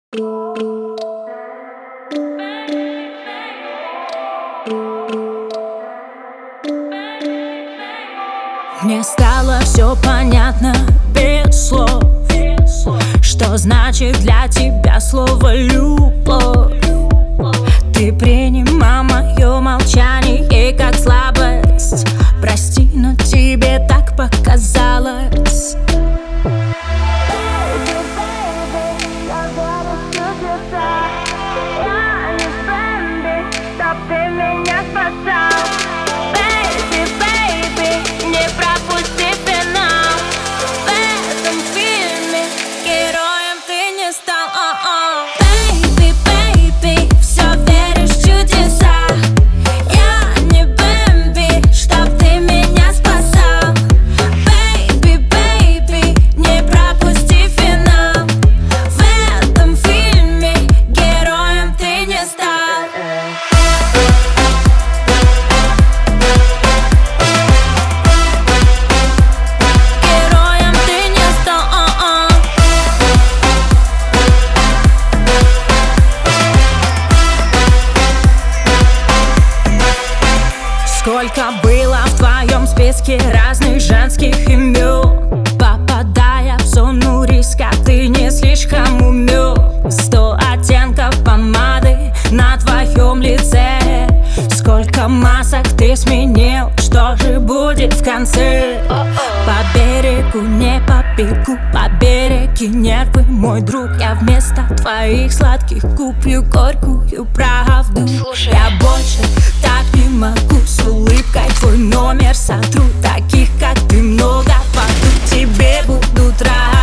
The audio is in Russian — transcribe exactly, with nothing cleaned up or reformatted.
Мне стало все понятно без слов, что значит для тебя слово «любовь». Ты принимай мое молчание как слабость. Прости, но тебе так показалось. Сколько было в твоем списке разных женских имен. Попадая в зону риска, ты не слишком умен. Сто оттенков помады на твоем лице. Сколько масок ты сменил, что же будет в конце? По берегу, не по берегу, по береге нервы, мой друг. Я вместо твоих сладких куплю горькую правду. Слушай. Я больше так не могу, с улыбкой твой номер сотру. Таких как ты много, пойду тебе будут рады.